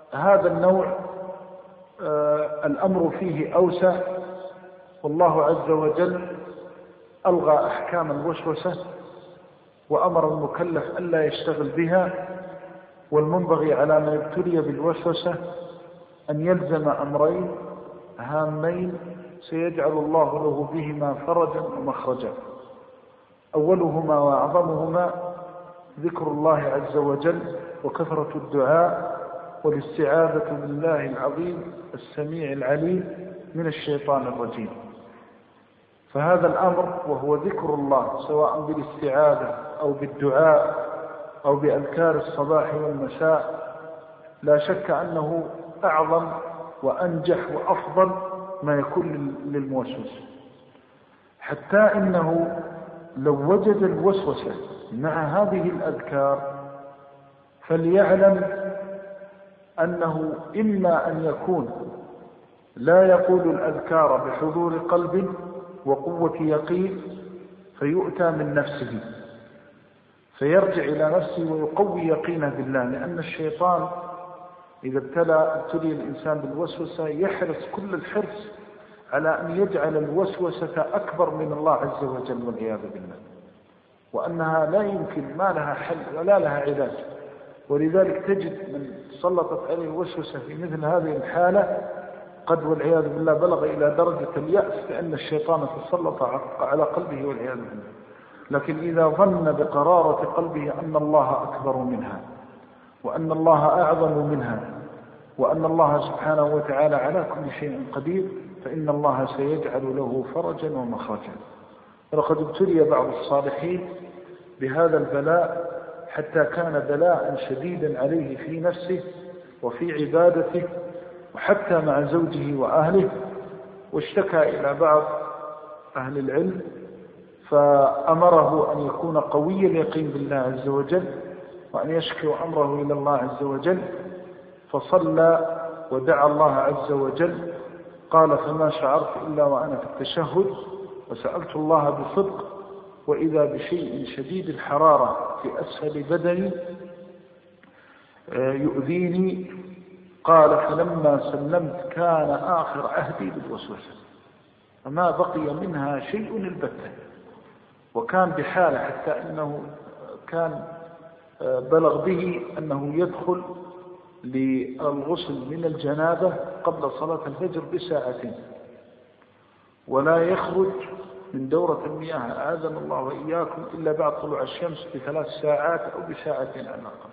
هذا النوع الأمر فيه أوسع، والله عز وجل ألغى أحكام الوسوسة وأمر المكلف ألا يشتغل بها، والمنبغي على من ابتلي بالوسوسة أن يلزم أمرين هامين سيجعل الله له بهما فرجا ومخرجا. أولهما وأعظمهما ذكر الله عز وجل وكثرة الدعاء والاستعاذة بالله العظيم السميع العليم من الشيطان الرجيم. فهذا الأمر وهو ذكر الله سواء بالاستعاذة أو بالدعاء أو بأذكار الصباح والمساء لا شك أنه أعظم وأنجح وأفضل ما يكون للموسوس، حتى إنه لو وجد الوسوسة مع هذه الأذكار فليعلم أنه إما أن يكون لا يقول الأذكار بحضور قلب وقوة يقين فيؤتى من نفسه فيرجع إلى نفسه ويقوي يقينه بالله، لأن الشيطان إذا ابتلي الإنسان بالوسوسة يحرص كل الحرص على أن يجعل الوسوسة أكبر من الله عز وجل والعياذ بالله، وأنها لا يمكن ما لها حل ولا لها علاج. ولذلك تجد من سلطت عليه الوسوسة في مثل هذه الحالة قد والعياذ بالله بلغ إلى درجة اليأس لأن الشيطان تسلط على قلبه والعياذ بالله. لكن إذا ظن بقرارة قلبه أن الله أكبر منها وأن الله أعظم منها وأن الله سبحانه وتعالى على كل شيء قدير فإن الله سيجعل له فرجا ومخرجا. ولقد ابتلي بعض الصالحين بهذا البلاء حتى كان بلاء شديدا عليه في نفسه وفي عبادته وحتى مع زوجه وأهله، واشتكى إلى بعض أهل العلم فأمره أن يكون قوي اليقين بالله عز وجل وأن يشكو أمره إلى الله عز وجل، فصلى ودعا الله عز وجل. قال فما شعرت إلا وأنا في التشهد وسألت الله بصدق وإذا بشيء شديد الحرارة في أسفل بدني يؤذيني. قال فلما سلمت كان آخر عهدي بالوسوسة فما بقي منها شيء البتة، وكان بحالة حتى أنه كان بلغ به أنه يدخل للغسل من الجنابة قبل صلاة الفجر بساعتين ولا يخرج من دورة المياه أعاذنا الله وإياكم إلا بعد طلوع الشمس ب3 ساعات أو بساعتين على الأقل،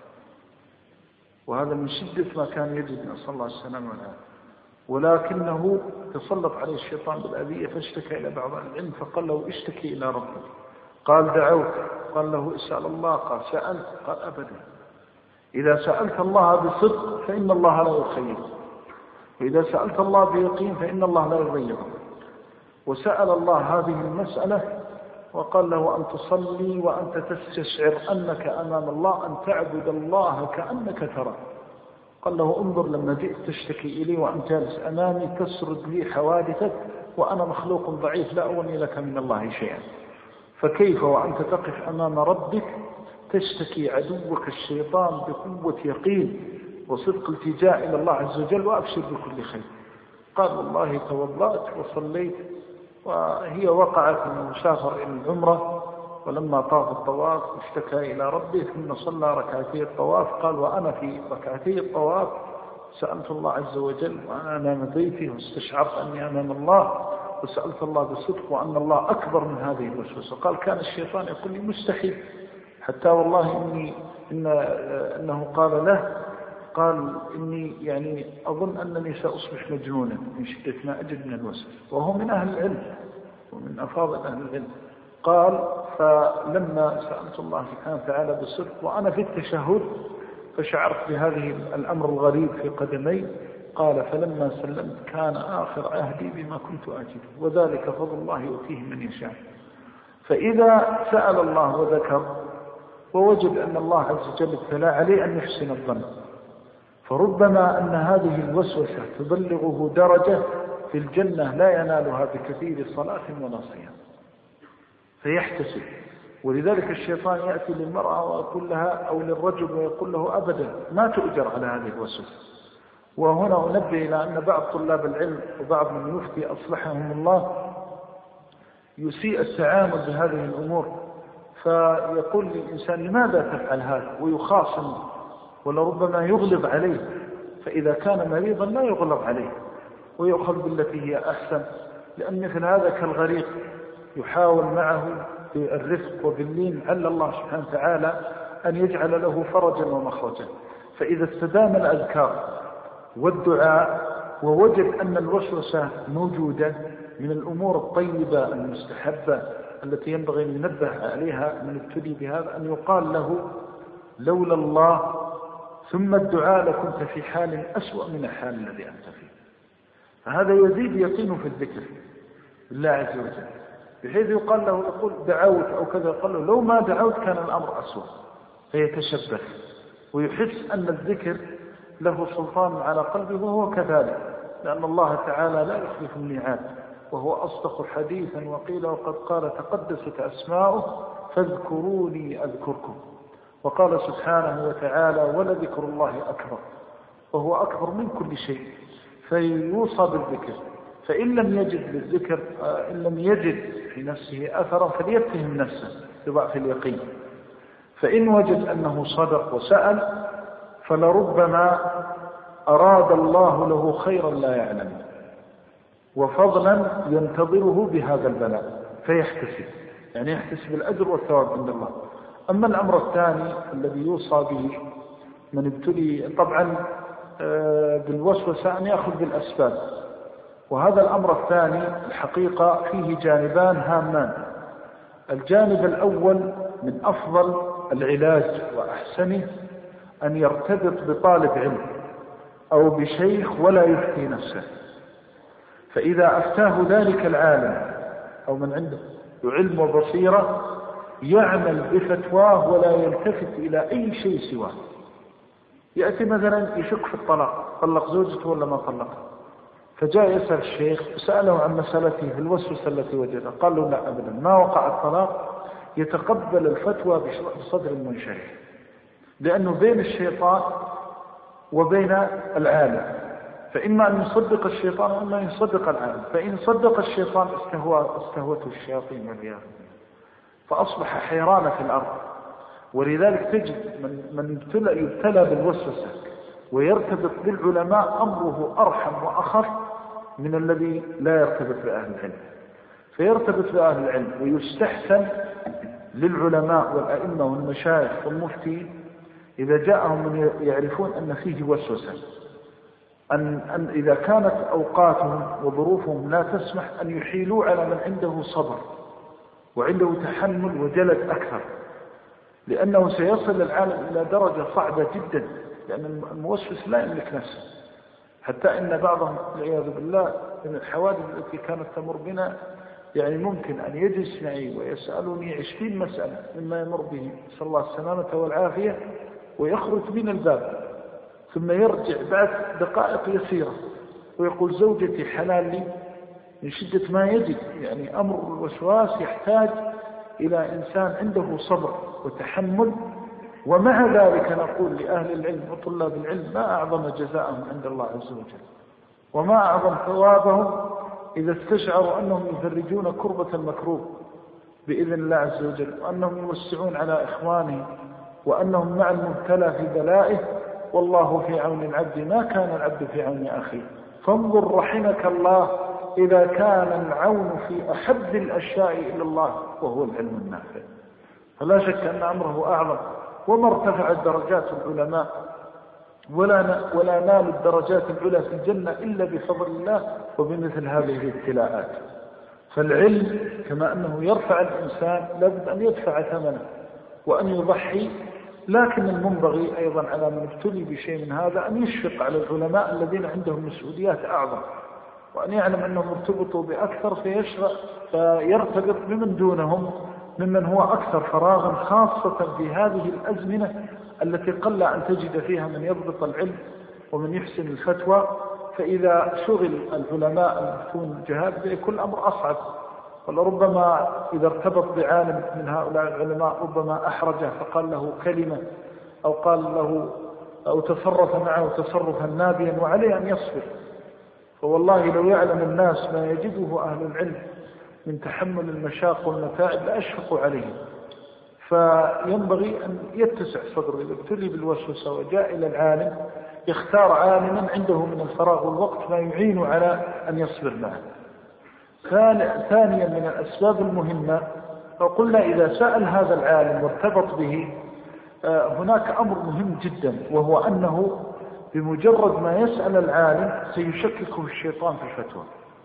وهذا من شدة ما كان يجد نسأل الله السلامة والعافية. ولكنه تسلط عليه الشيطان بالأذية فاشتكى إلى بعض العلم فقال له اشتكي إلى ربك. قال دعوت. قال له اسأل الله. قال سألت. قال أبدا. إذا سألت الله بصدق فإن الله لا يخيب، وإذا سألت الله بيقين فإن الله لا يضيع. وسأل الله هذه المسألة وقال له أن تصلي وأنت تستشعر أنك أمام الله، أن تعبد الله كأنك ترى. قال له انظر لما جئت تشتكي إلي وأنت جالس أمامي تسرد لي حوادثك وأنا مخلوق ضعيف لا أغني لك من الله شيئا، فكيف وأنت تقف أمام ربك تشتكي عدوك الشيطان بقوة يقين وصدق التجاء إلى الله عز وجل وأبشر بكل خير. قال والله توضأت وصليت، وهي وقعت أنه سافر إلى العمرة ولما طاف الطواف اشتكى إلى ربه ثم صلى ركعتي الطواف. قال وأنا في ركعتي الطواف سألت الله عز وجل وأنا أمام بيتي واستشعرت أني أمام الله وسألت الله بصدق وأن الله أكبر من هذه الوسوسة. قال كان الشيطان يقول لي مستحيل، حتى والله إنه قال له قال إني يعني أظن أنني سأصبح مجنونا من شدة ما أجد من الوسوسة، وهو من أهل العلم ومن أفاضل أهل العلم. قال فلما سألت الله سبحانه وتعالى بصدق وأنا في التشهد فشعرت بهذه الأمر الغريب في قدمي. قال فلما سلمت كان آخر عهدي بما كنت أجد، وذلك فضل الله يؤتيه من يشاء. فإذا سأل الله وذكر ووجد أن الله عز وجل ابتلى عليه أن يحسن الظن، فربما أن هذه الوسوسة تبلغه درجة في الجنة لا ينالها بكثير صلاة ولا صيام فيحتسب. ولذلك الشيطان يأتي للمرأة ويقول لها أو للرجل ويقول له أبدا ما تؤجر على هذه الوسوسة، وهنا أنبه إلى أن بعض طلاب العلم وبعض من يفتي أصلحهم الله يسيء التعامل بهذه الأمور، فيقول للإنسان لماذا تفعل هذا ويخاصم ولربما يغلب عليه، فإذا كان مريضا لا يغلب عليه ويأخذ بالتي هي أحسن، لأن مثل هذا كالغريق يحاول معه بالرفق وباللين على الله سبحانه وتعالى أن يجعل له فرجا ومخرجا. فإذا استدام الأذكار والدعاء ووجد أن الوسوسة موجودة من الأمور الطيبة المستحبة التي ينبغي أن ينبه عليها من ابتلي بهذا، أن يقال له لولا الله ثم الدعاء لكنت في حال أسوأ من الحال الذي أنت فيه. فهذا يزيد يقينه في الذكر بالله عز وجل، بحيث يقال له يقول دعوت أو كذا، يقال له لو ما دعوت كان الأمر أسوأ، فيتشبث ويحس أن الذكر له سلطان على قلبه، وهو كذلك، لأن الله تعالى لا يخلف الميعاد وهو أصدق حديثا، وقيل وقد قال تقدست أسماؤه فاذكروني أذكركم، وقال سبحانه وتعالى ولذكر الله أكبر، وهو أكبر من كل شيء، فيوصى بالذكر. فإن لم يجد بالذكر إن لم يجد في نفسه أثرا فليتهم نفسه بضعف اليقين، فإن وجد أنه صدق وسأل فلربما أراد الله له خيرا لا يعلم وفضلا ينتظره بهذا البلاء فيحتسب، يعني يحتسب الأجر والثواب عند الله. أما الأمر الثاني الذي يوصى به من ابتلي طبعا بالوسوسة أن يأخذ بالأسباب، وهذا الأمر الثاني الحقيقة فيه جانبان هامان. الجانب الأول من أفضل العلاج وأحسنه أن يرتبط بطالب علم أو بشيخ ولا يفتي نفسه، فإذا أفتاه ذلك العالم أو من عنده علم وبصيرة يعمل بفتواه ولا يلتفت إلى أي شيء سواه. يأتي مثلا يشك في الطلاق، طلق زوجته ولا ما طلق، فجاء يسأل الشيخ وسأله عن مسألته في الوسوسة التي وجدها، قال له لا أبدا ما وقع الطلاق، يتقبل الفتوى بصدر منشرح، لأنه بين الشيطان وبين العالم، فإما أن يصدق الشيطان وإما أن يصدق العالم، فإن صدق الشيطان استهوته الشياطين والعياذ بالله، فأصبح حيران في الأرض. ولذلك تجد من يبتلى بالوسوسة ويرتبط بالعلماء أمره أرحم وأخف من الذي لا يرتبط بأهل العلم، فيرتبط بأهل العلم ويستحسن للعلماء والأئمة والمشايخ والمفتي إذا جاءهم من يعرفون أن فيه وسوسة أن إذا كانت أوقاتهم وظروفهم لا تسمح أن يحيلوا على من عنده صبر وعنده تحمل وجلد أكثر، لأنه سيصل العالم إلى درجة صعبة جدا، لأن الموسوس لا يملك نفسه، حتى إن بعضهم والعياذ بالله من الحوادث التي كانت تمر بنا يعني ممكن أن يجلس معي ويسألني 20 مسألة مما يمر به صلى الله السلامة والعافية ويخرج من الباب، ثم يرجع بعد دقائق يسيرة ويقول زوجتي حلال لي، من شدة ما يجد. يعني أمر الوسواس يحتاج إلى إنسان عنده صبر وتحمل. ومع ذلك نقول لأهل العلم وطلاب العلم ما أعظم جزاءهم عند الله عز وجل، وما أعظم ثوابهم إذا استشعروا أنهم يفرجون كربة المكروب بإذن الله عز وجل، وأنهم يوسعون على إخوانهم، وأنهم مع المبتلى في بلائه. والله في عون العبد ما كان العبد في عون أخيه، فانظر رحمك الله إذا كان العون في أحب الأشياء إلى الله وهو العلم النافع. فلا شك أن أمره أعظم، وما ارتفعت درجات العلماء ولا نال الدرجات العلى في الجنة إلا بفضل الله وبمثل هذه الابتلاءات. فالعلم كما أنه يرفع الإنسان لابد أن يدفع ثمنه وأن يضحي، لكن المنبغي أيضا على من ابتلي بشيء من هذا أن يشفق على العلماء الذين عندهم مسؤوليات أعظم، وأن يعلم أنهم ارتبطوا بأكثر فيرتبط بمن دونهم ممن هو أكثر فراغا، خاصة في هذه الأزمنة التي قل أن تجد فيها من يضبط العلم ومن يحسن الفتوى. فإذا شغل العلماء المفتون الجهاد يكون الأمر أصعب، ولربما إذا ارتبط بعالم من هؤلاء العلماء ربما أحرجه فقال له كلمة أو قال له أو تصرف معه تصرفا نابيا وعليه أن يصبر. فوالله لو يعلم الناس ما يجده أهل العلم من تحمل المشاق والمتاعب لأشفقوا عليه. فينبغي أن يتسع صدره إذا ابتلي بالوسوسة وجاء إلى العالم يختار عالما عنده من الفراغ والوقت ما يعين على أن يصبر معه. ثانيا من الأسباب المهمة، فقلنا إذا سأل هذا العالم وارتبط به هناك أمر مهم جدا، وهو أنه بمجرد ما يسأل العالم سيشككه الشيطان في الفتوى.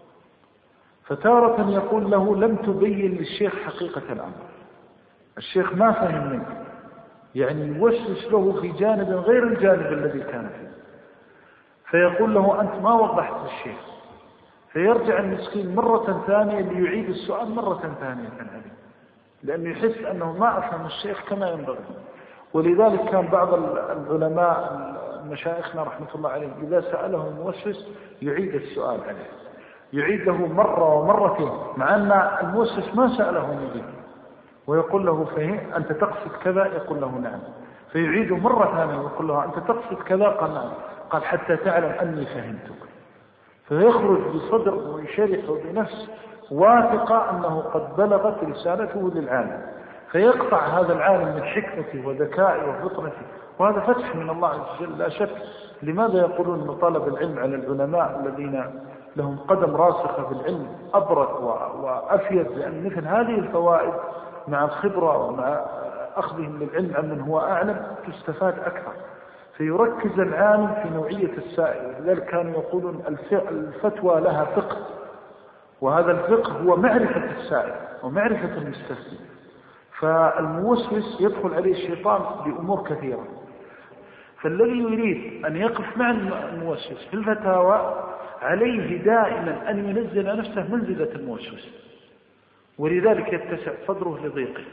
فتارة يقول له لم تبين للشيخ حقيقة الأمر، الشيخ ما فهم منك، يعني يوسوس له في جانب غير الجانب الذي كان فيه، فيقول له أنت ما وضحت للشيخ، فيرجع المسكين مرة ثانية ليعيد السؤال مرة ثانية عليه، لأنه يحس أنه ما أفهم الشيخ كما ينبغي. ولذلك كان بعض العلماء مشايخنا رحمة الله عليهم إذا سأله الموسوس يعيد السؤال عليه، يعيد له مرة ومرتين، مع أن الموسوس ما سأله مجيب، ويقول له فهم أنت تقصد كذا، يقول له نعم، فيعيده مرة ثانية ويقول له أنت تقصد كذا، قال نعم، قال حتى تعلم أني فهمتك. فيخرج بصدر ويشرح بنفس واثقة أنه قد بلغت رسالته للعالم، فيقطع هذا العالم من حكمته وذكائه وفطرته، وهذا فتح من الله عز وجل لا شك. لماذا يقولون أن طلب العلم على العلماء الذين لهم قدم راسخة في العلم أبرك وأفيد؟ لأن مثل هذه الفوائد مع الخبرة ومع أخذهم للعلم عن من هو أعلم تستفاد أكثر. فيركز العالم في نوعية السائل، لذلك كانوا يقولون الفتوى لها فقه، وهذا الفقه هو معرفة السائل ومعرفة المستفتي. فالموسوس يدخل عليه الشيطان بأمور كثيرة، فالذي يريد أن يقف مع الموسوس في الفتاوى عليه دائما أن ينزل نفسه منزلة الموسوس، ولذلك يتسع صدره لضيقه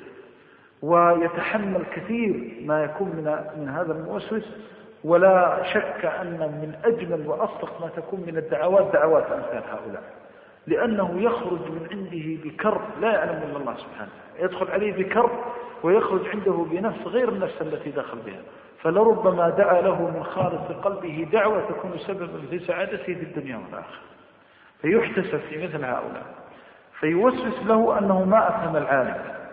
ويتحمل كثير ما يكون من هذا الموسوس. ولا شك أن من أجمل وأصدق ما تكون من الدعوات دعوات أمثال هؤلاء، لأنه يخرج من عنده بكرب لا يعلم إلا الله سبحانه، يدخل عليه بكرب ويخرج عنده بنفس غير النفس التي دخل بها، فلربما دعا له من خالص قلبه دعوة تكون سببا في سعادته في الدنيا والآخرة. فيحتسب في مثل هؤلاء، فيوسوس له أنه ما أفهم العالم،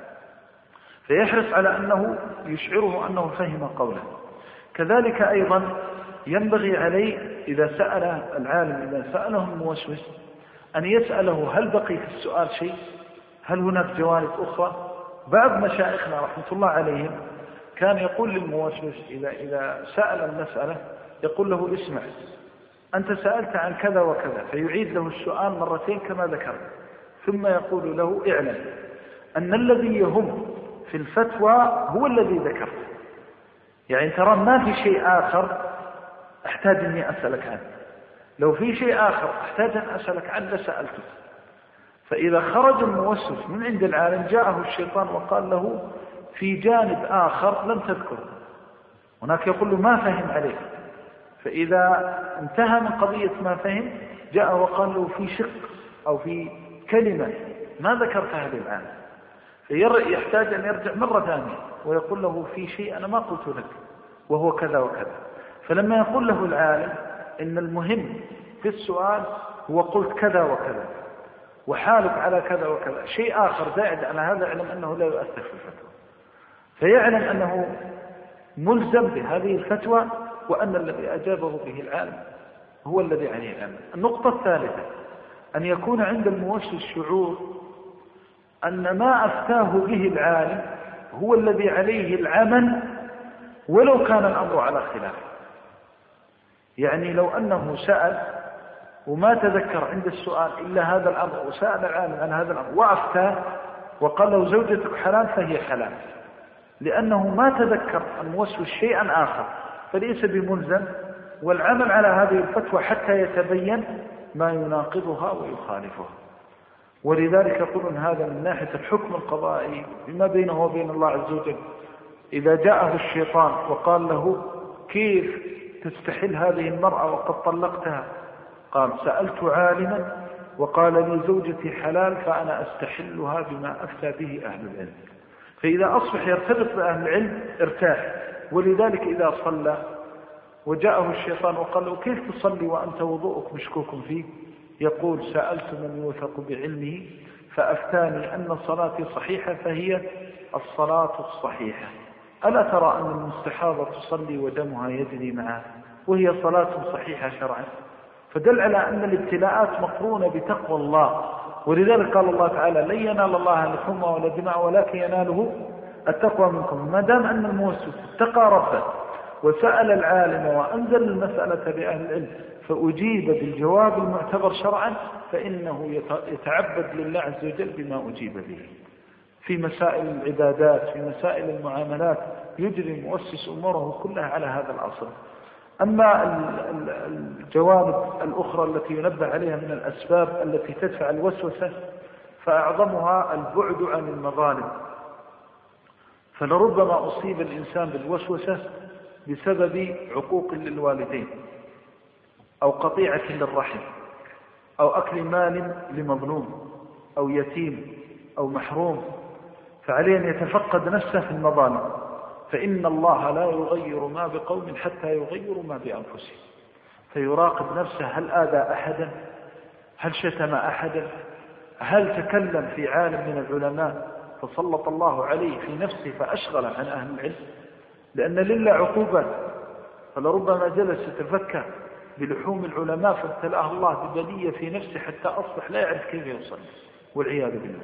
فيحرص على أنه يشعره أنه فهم قوله. كذلك أيضا ينبغي عليه إذا سأل العالم، إذا سأله الموسوس، أن يسأله هل بقي في السؤال شيء، هل هناك جوانب أخرى. بعض مشايخنا رحمة الله عليهم كان يقول للموسوس إذا سأل المسألة يقول له اسمع أنت سألت عن كذا وكذا، فيعيد له السؤال مرتين كما ذكر، ثم يقول له اعلم أن الذي يهم في الفتوى هو الذي ذكرت، يعني ترى ما في شيء آخر أحتاج أني أسألك عنه، لو في شيء آخر أحتاج أن أسألك عنه لسألته. فإذا خرج الموسوس من عند العالم جاءه الشيطان وقال له في جانب آخر لم تذكره، هناك يقول له ما فهم عليك، فإذا انتهى من قضية ما فهم جاء وقال له في شق أو في كلمة ما ذكرتها للعالم، فيحتاج أن يرجع مرة ثانية ويقول له في شيء أنا ما قلت لك وهو كذا وكذا. فلما يقول له العالم إن المهم في السؤال هو قلت كذا وكذا وحالك على كذا وكذا، شيء آخر زائد على هذا علم أنه لا يؤثر في الفتوى، فيعلم أنه ملزم بهذه الفتوى وأن الذي أجابه به العالم هو الذي عليه العلم. النقطة الثالثة أن يكون عند الموسوس شعور أن ما أفتاه به العالم هو الذي عليه العمل ولو كان الأمر على خلاف. يعني لو أنه سأل وما تذكر عند السؤال إلا هذا الأمر وسأل العالم عن هذا الأمر وأفتاه وقال له زوجتك حلال فهي حلال، لأنه ما تذكر الموسوس شيئا آخر فليس بملزم والعمل على هذه الفتوى حتى يتبين ما يناقضها ويخالفها. ولذلك يقولون هذا من ناحية الحكم القضائي بما بينه وبين الله عز وجل. إذا جاءه الشيطان وقال له كيف تستحل هذه المرأة وقد طلقتها، قال سألت عالما وقال لي زوجتي حلال فأنا أستحلها بما أفتى به أهل العلم. فإذا أصبح يرتبط بأهل العلم ارتاح. ولذلك إذا صلى وجاءه الشيطان وقال له كيف تصلي وأنت وضوءك مشكوك فيه؟ يقول سألت من يوثق بعلمه فأفتاني أن صلاتي صحيحة فهي الصلاة الصحيحة. ألا ترى أن المستحاضة تصلي ودمها يجري معها وهي صلاة صحيحة شرعا؟ فدل على أن الابتلاءات مقرونة بتقوى الله، ولذلك قال الله تعالى لن ينال الله لحومها ولا دماء ولكن يناله التقوى منكم. ما دام أن الموسوس اتقى ربه وسأل العالم وأنزل المسألة بأهل العلم فأجيب بالجواب المعتبر شرعا فإنه يتعبد لله عز وجل بما أجيب به. في مسائل العبادات، في مسائل المعاملات، يجري مؤسس أموره كلها على هذا الأصل. أما الجوانب الأخرى التي ينبه عليها من الأسباب التي تدفع الوسوسة فأعظمها البعد عن المظالم. فلربما أصيب الإنسان بالوسوسة بسبب عقوق للوالدين أو قطيعة للرحم أو أكل مال لمظلوم أو يتيم أو محروم، فعليه أن يتفقد نفسه في المظالم، فإن الله لا يغير ما بقوم حتى يغيروا ما بأنفسهم. فيراقب نفسه هل آذى أحدا، هل شتم أحدا، هل تكلم في عالم من العلماء فسلط الله عليه في نفسه فأشغل عن أهل العلم، لأن لله عقوبات. فلربما جلس يتفكر بلحوم العلماء فابتلاه الله ببلية في نفسه حتى أصبح لا يعرف كيف يصلي والعياذ بالله.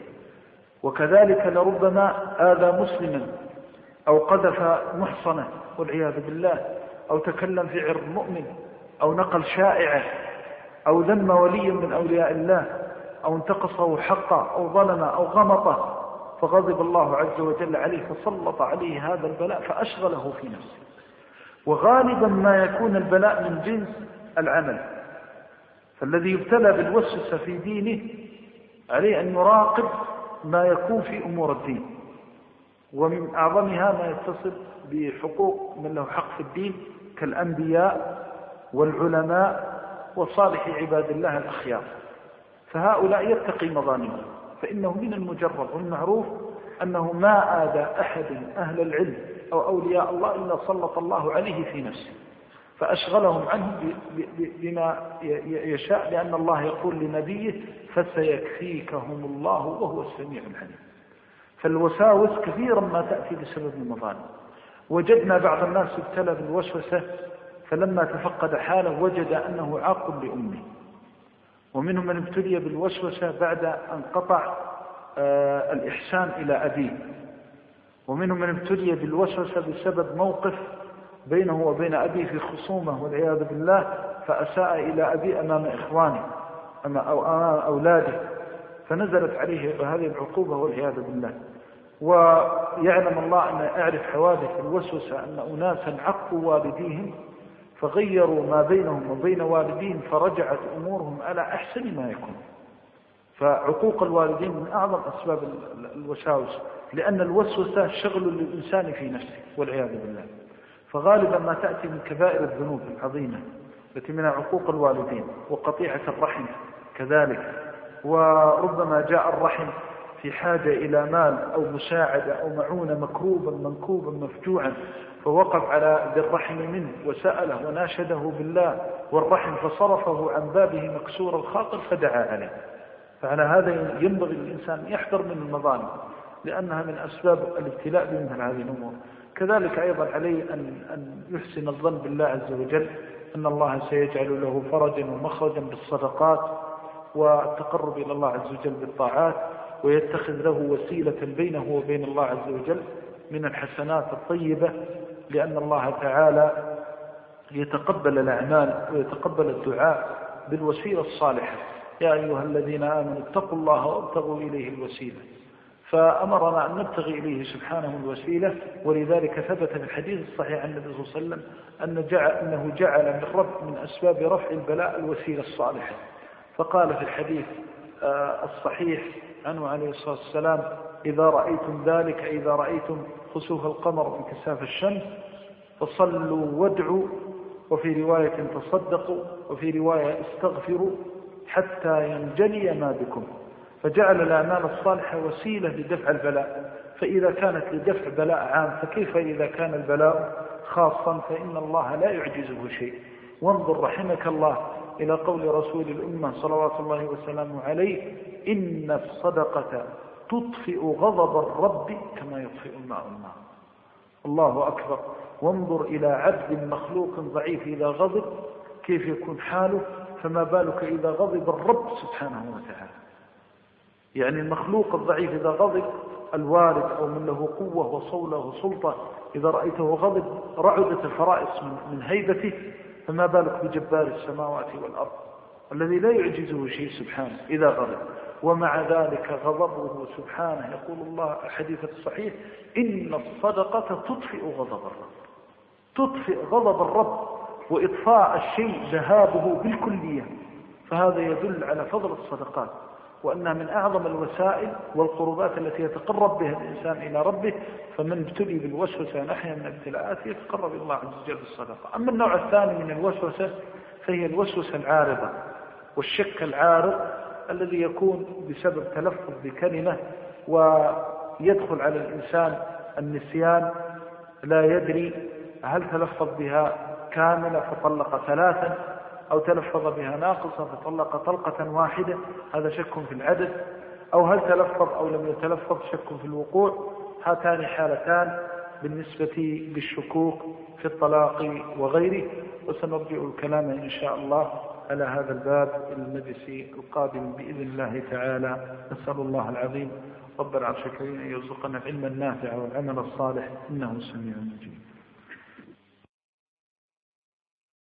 وكذلك لربما آذى مسلما أو قذف محصنة والعياذ بالله، أو تكلم في عرض مؤمن، أو نقل شائعة، أو ذم وليا من أولياء الله، أو انتقصه حقه، أو ظلم، أو غمطه، فغضب الله عز وجل عليه فسلط عليه هذا البلاء فأشغله في نفسه. وغالبا ما يكون البلاء من جنس العمل، فالذي يبتلى بالوسوسة في دينه عليه أن يراقب ما يكون في أمور الدين، ومن أعظمها ما يتصل بحقوق من له حق في الدين كالأنبياء والعلماء وصالح عباد الله الأخيار، فهؤلاء يتقي مظالمهم، فإنه من المجرد والمعروف أنه ما آذى أحد أهل العلم أو أولياء الله إلا سلط الله عليه في نفسه فأشغلهم عنه بما يشاء، لأن الله يقول لنبيه فسيكفيكهم الله وهو السميع العليم. فالوساوس كثيرا ما تأتي بسبب المظالم. وجدنا بعض الناس ابتلى بالوسوسة فلما تفقد حاله وجد أنه عاق لأمه، ومنهم من ابتلي بالوسوسة بعد أن قطع الإحسان إلى أبيه، ومنهم من ابتلي بالوسوسة بسبب موقف بينه وبين أبيه في خصومة والعياذ بالله فأساء إلى أبيه أمام إخوانه أو أمام أولاده فنزلت عليه هذه العقوبة والعياذ بالله. ويعلم الله أن أعرف حوادث الوسوسة أن أناسا عقوا والديهم فغيروا ما بينهم وبين والدين فرجعت أمورهم على أحسن ما يكون. فعقوق الوالدين من أعظم أسباب الوساوس، لأن الوسوسة شغل للإنسان في نفسه والعياذ بالله. فغالبا ما تأتي من كبائر الذنوب العظيمة التي منها عقوق الوالدين وقطيعة الرحم كذلك. وربما جاء الرحم في حاجة إلى مال أو مساعدة أو معونة مكروبا منكوبا مفجوعا فوقف على ذي الرحم منه وسأله وناشده بالله والرحم فصرفه عن بابه مكسور الخاطر فدعا عليه. فعلى هذا ينبغي الإنسان يحذر من المظالم لأنها من أسباب الابتلاء بمثل هذه الأمور. كذلك أيضا عليه أن يحسن الظن بالله عز وجل أن الله سيجعل له فرجا ومخرجا بالصدقات والتقرب إلى الله عز وجل بالطاعات، ويتخذ له وسيلة بينه وبين الله عز وجل من الحسنات الطيبة، لأن الله تعالى يتقبل الأعمال ويتقبل الدعاء بالوسيلة الصالحة. يا أيها الذين آمنوا اتقوا الله وابتغوا إليه الوسيلة، فأمرنا أن نبتغي إليه سبحانه الوسيلة. ولذلك ثبت في الحديث الصحيح عن النبي صلى الله عليه وسلم أنه جعل من أسباب رفع البلاء الوسيلة الصالحة. فقال في الحديث الصحيح عنه عليه الصلاة والسلام إذا رأيتم ذلك، إذا رأيتم خسوف القمر انكساف الشمس فصلوا وادعوا، وفي رواية تصدقوا، وفي رواية استغفروا حتى ينجلي ما بكم. فجعل الأعمال الصالحة وسيلة لدفع البلاء، فإذا كانت لدفع بلاء عام فكيف إذا كان البلاء خاصا فإن الله لا يعجزه شيء. وانظر رحمك الله إلى قول رسول الأمة صلوات الله وسلامه عليه: إن الصدقة تطفئ غضب الرب كما يطفئ الماء النار. الله أكبر. وانظر إلى عبد مخلوق ضعيف إذا غضب كيف يكون حاله، فما بالك إذا غضب الرب سبحانه وتعالى. يعني المخلوق الضعيف إذا غضب، الوالد أو من له قوة وصولة وسلطة إذا رأيته غضب رعدت الفرائص من هيبته، فما بالك بجبار السماوات والأرض الذي لا يعجزه شيء سبحانه إذا غضب. ومع ذلك غضبه سبحانه يقول الله الحديث الصحيح: إن الصدقة تطفئ غضب الرب. تطفئ غضب الرب، وإطفاء الشيء ذهابه بالكلية. فهذا يدل على فضل الصدقات، وأنها من أعظم الوسائل والقربات التي يتقرب بها الإنسان إلى ربه. فمن ابتلي بالوسوسة نحيا من ابتلاءات يتقرب إلى الله عز وجل بالصدقة. أما النوع الثاني من الوسوسة فهي الوسوسة العارضة والشك العارض الذي يكون بسبب تلفظ بكلمة ويدخل على الإنسان النسيان، لا يدري هل تلفظ بها كاملة فطلق ثلاثا أو تلفظ بها ناقصة فطلق طلقة واحدة، هذا شك في العدد، أو هل تلفظ أو لم يتلفظ شك في الوقوع. هاتان حالتان بالنسبة للشكوك في الطلاق وغيره. وسنرجع الكلام إن شاء الله على هذا الباب المجلس القادم بإذن الله تعالى. نسأل الله العظيم رب العرش الكريم أن يرزقنا العلم النافع والعمل الصالح، إنه سميع مجيب.